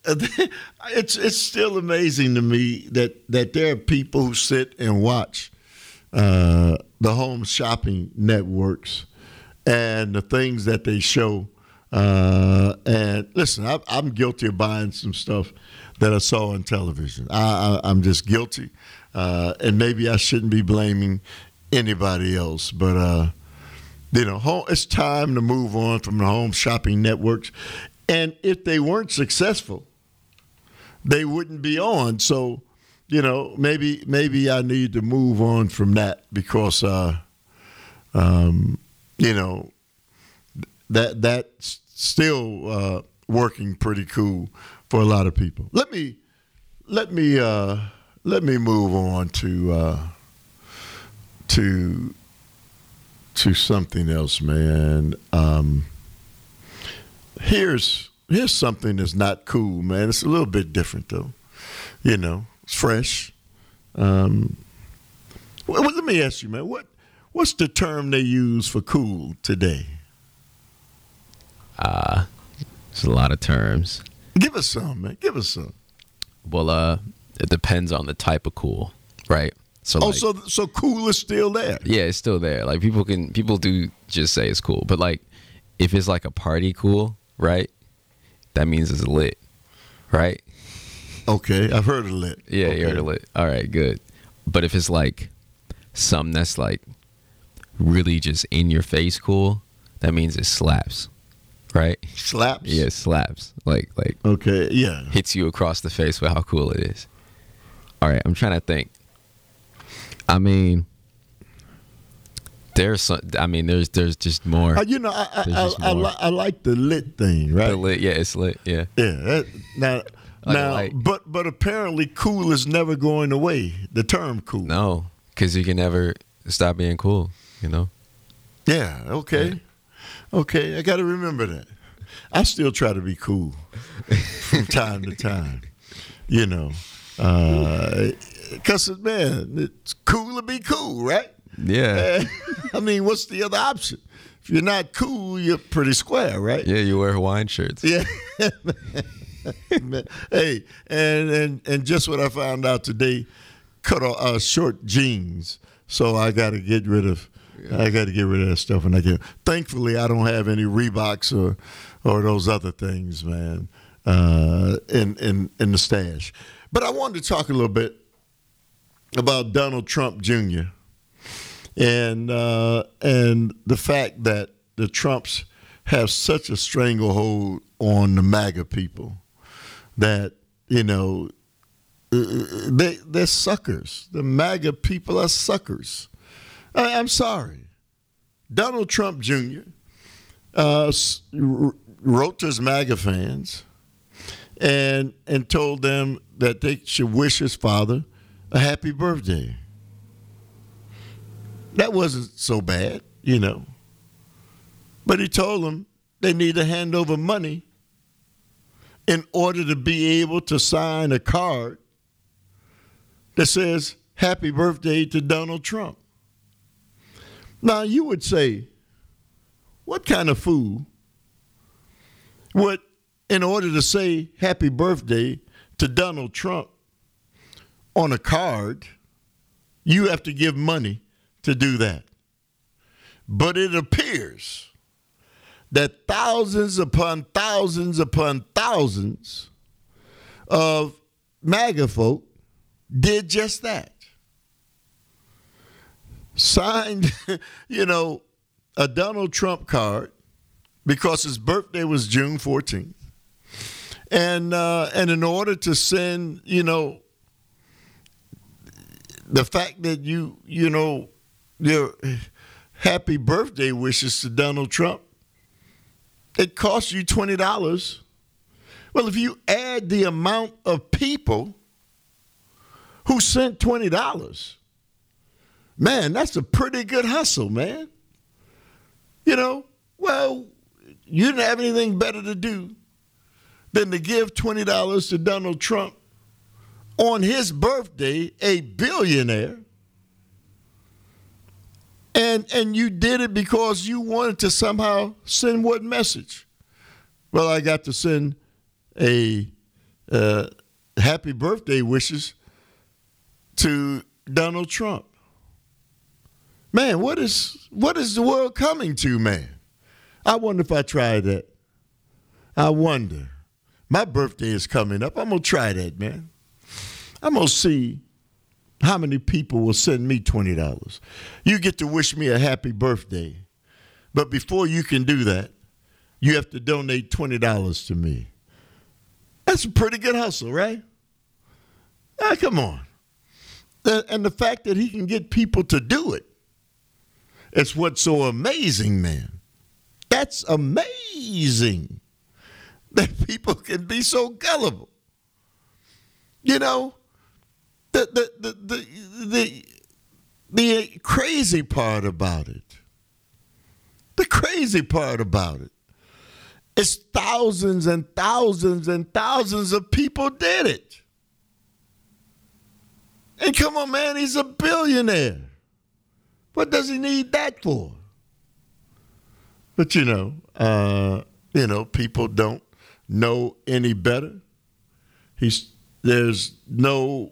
it's still amazing to me that there are people who sit and watch the home shopping networks and the things that they show. And listen, I'm guilty of buying some stuff that I saw on television. I'm just guilty, and maybe I shouldn't be blaming anybody else, but it's time to move on from the home shopping networks. And if they weren't successful, they wouldn't be on. So, maybe I need to move on from that because, that's still working pretty cool for a lot of people. Let me move on to something else, man. Here's something that's not cool, man. It's a little bit different, though. It's fresh. Well, let me ask you, man. What's the term they use for cool today? There's a lot of terms. Give us some, man. Give us some. Well, it depends on the type of cool, right? So so cool is still there. Yeah, it's still there. Like people do just say it's cool, but like if it's like a party cool, right? That means it's lit, right? Okay, I've heard of lit. Yeah, okay. You heard of lit. All right, good. But if it's like something that's like really just in your face cool, that means it slaps, right? Slaps? Yeah, it slaps. Like okay, yeah. Hits you across the face with how cool it is. All right, I'm trying to think. I mean, there's just more. I like the lit thing, right? The lit, yeah, it's lit, yeah. Yeah. But apparently, cool is never going away. The term cool. No, because you can never stop being cool. Yeah. Okay. Yeah. Okay. I got to remember that. I still try to be cool from time to time. Because, man, it's cool to be cool, right? Yeah. I mean, what's the other option? If you're not cool, you're pretty square, right? Yeah, you wear Hawaiian shirts. Yeah. Hey, and just what I found out today, cut off short jeans. So I got to get rid of that stuff. And thankfully, I don't have any Reeboks or those other things, man, in the stash. But I wanted to talk a little bit about Donald Trump Jr. and the fact that the Trumps have such a stranglehold on the MAGA people that they're suckers. The MAGA people are suckers. I'm sorry. Donald Trump Jr. Wrote to his MAGA fans and told them that they should wish his father a happy birthday. That wasn't so bad, But he told them they need to hand over money in order to be able to sign a card that says, happy birthday to Donald Trump. Now, you would say, what kind of fool would, in order to say happy birthday to Donald Trump on a card, you have to give money to do that? But it appears that thousands upon thousands upon thousands of MAGA folk did just that. Signed, a Donald Trump card because his birthday was June 14th. And in order to send, the fact that your happy birthday wishes to Donald Trump, it costs you $20. Well, if you add the amount of people who sent $20, man, that's a pretty good hustle, man. Well, you didn't have anything better to do than to give $20 to Donald Trump on his birthday, a billionaire. And you did it because you wanted to somehow send what message? Well, I got to send a happy birthday wishes to Donald Trump. Man, what is the world coming to, man? I wonder if I try that. I wonder. My birthday is coming up. I'm going to try that, man. I'm going to see how many people will send me $20. You get to wish me a happy birthday. But before you can do that, you have to donate $20 to me. That's a pretty good hustle, right? Come on. And the fact that he can get people to do it, it's what's so amazing, man. That's amazing that people can be so gullible. You know, the crazy part about it, is thousands and thousands and thousands of people did it. And come on, man, he's a billionaire. What does he need that for? But people don't know any better. There's no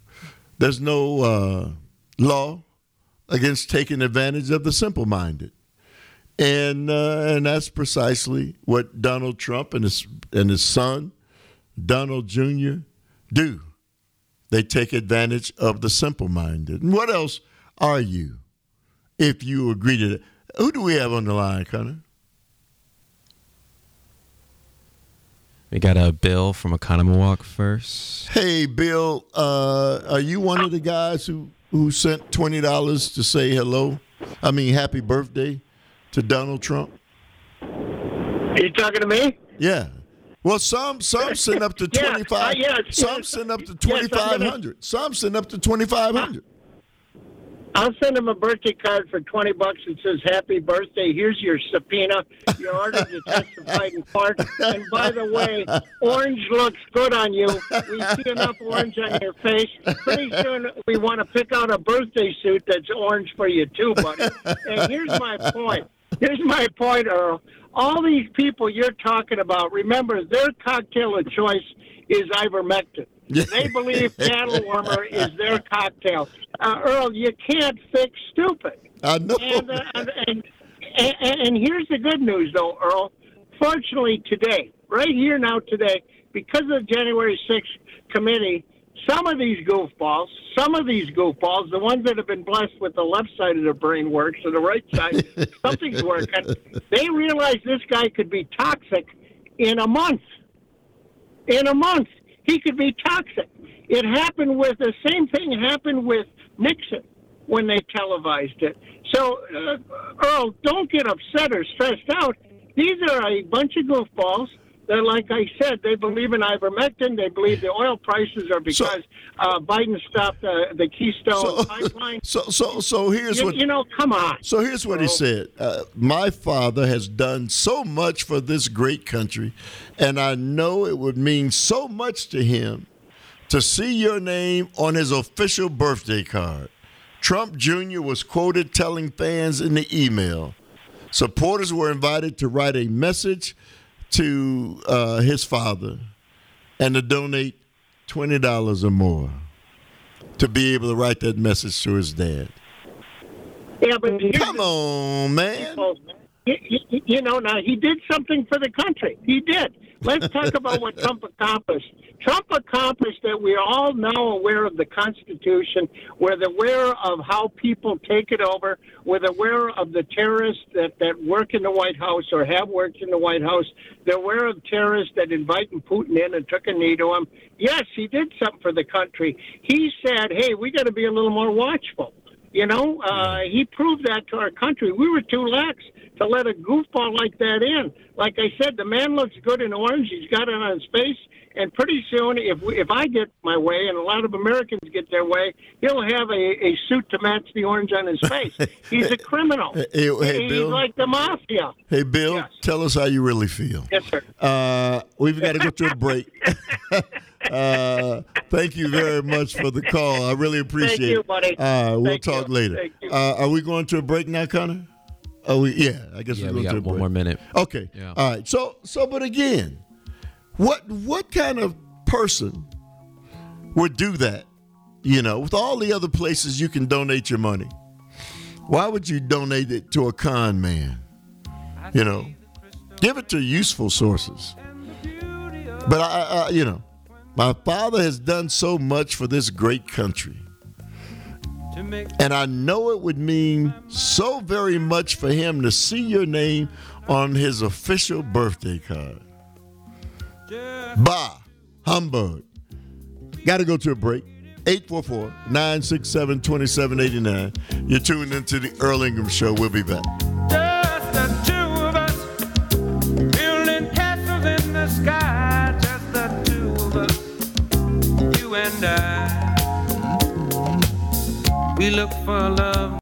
law against taking advantage of the simple-minded, and that's precisely what Donald Trump and his son, Donald Jr., do. They take advantage of the simple-minded. And what else are you, if you agree to that? Who do we have on the line, Connor? We got a Bill from Economowalk first. Hey, Bill, are you one of the guys who sent $20 to say happy birthday to Donald Trump? Are you talking to me? Yeah. Well, some send up to 25. Some send up to 2,500. Some send up to 2,500. I'll send him a birthday card for $20 that says "Happy Birthday." Here's your subpoena. You're ordered to testify in court. And by the way, orange looks good on you. We see enough orange on your face. Pretty soon, we want to pick out a birthday suit that's orange for you too, buddy. And here's my point. Earl. All these people you're talking about, remember, their cocktail of choice is ivermectin. They believe cattle warmer is their cocktail. Earl, you can't fix stupid. I know. And here's the good news, though, Earl. Fortunately, today, because of the January 6th committee, some of these goofballs, the ones that have been blessed with the left side of their brain works or the right side, something's working. They realize this guy could be toxic in a month. He could be toxic. The same thing happened with Nixon when they televised it. So, Earl, don't get upset or stressed out. These are a bunch of goofballs that, like I said, they believe in ivermectin. They believe the oil prices are because Biden stopped the Keystone pipeline. So here's come on. So here's what he said. My father has done so much for this great country, and I know it would mean so much to him to see your name on his official birthday card. Trump Jr. was quoted telling fans in the email, supporters were invited to write a message to his father and to donate $20 or more to be able to write that message to his dad. Yeah, but come on, man. Now he did something for the country. He did. Let's talk about what Trump accomplished. Trump accomplished that we're all now aware of the Constitution. We're aware of how people take it over. We're aware of the terrorists that work in the White House or have worked in the White House. They're aware of terrorists that invited Putin in and took a knee to him. Yes, he did something for the country. He said, hey, we got to be a little more watchful. He proved that to our country. We were too lax to let a goofball like that in. Like I said, the man looks good in orange. He's got it on his face. And pretty soon, if I get my way, and a lot of Americans get their way, he'll have a suit to match the orange on his face. He's a criminal. Hey, he's Bill. like the mafia. Hey, Bill, yes. Tell us how you really feel. Yes, sir. We've got to go to a break. Thank you very much for the call. I really appreciate it. Thank you, buddy. We'll talk later. Thank you. Are we going to a break now, Connor? I guess we're going we got to a break. one more minute. Okay. Yeah. All right. So, but again, what kind of person would do that, with all the other places you can donate your money, why would you donate it to a con man? Give it to useful sources. But my father has done so much for this great country. And I know it would mean so very much for him to see your name on his official birthday card. Bah, humbug. Got to go to a break. 844-967-2789. You're tuned into the Earl Ingram Show. We'll be back. Just the two of us, building castles in the sky. Just the two of us, you and I. We look for love.